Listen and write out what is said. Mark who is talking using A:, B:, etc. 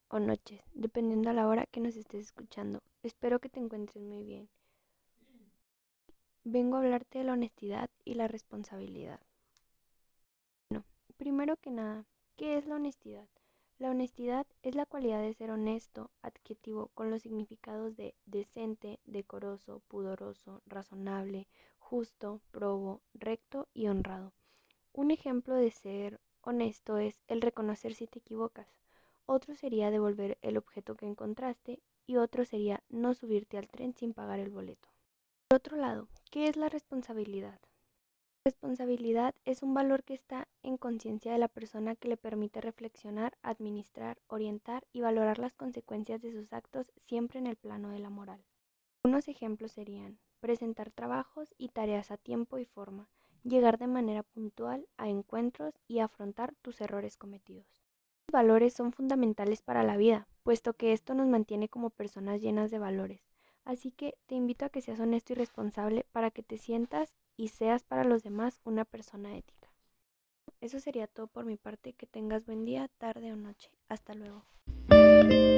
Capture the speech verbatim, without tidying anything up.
A: o noches, dependiendo a la hora que nos estés escuchando. Espero que te encuentres muy bien. Vengo a hablarte de la honestidad y la responsabilidad. Bueno, primero que nada, ¿qué es la honestidad? La honestidad es la cualidad de ser honesto, adjetivo con los significados de decente, decoroso, pudoroso, razonable, justo, probo, recto y honrado. Un ejemplo de ser honesto es el reconocer si te equivocas. Otro sería devolver el objeto que encontraste y otro sería no subirte al tren sin pagar el boleto. Por otro lado, ¿qué es la responsabilidad? Responsabilidad es un valor que está en conciencia de la persona que le permite reflexionar, administrar, orientar y valorar las consecuencias de sus actos siempre en el plano de la moral. Unos ejemplos serían presentar trabajos y tareas a tiempo y forma, llegar de manera puntual a encuentros y afrontar tus errores cometidos. Los valores son fundamentales para la vida, puesto que esto nos mantiene como personas llenas de valores. Así que te invito a que seas honesto y responsable para que te sientas y seas para los demás una persona ética. Eso sería todo por mi parte. Que tengas buen día, tarde o noche. Hasta luego.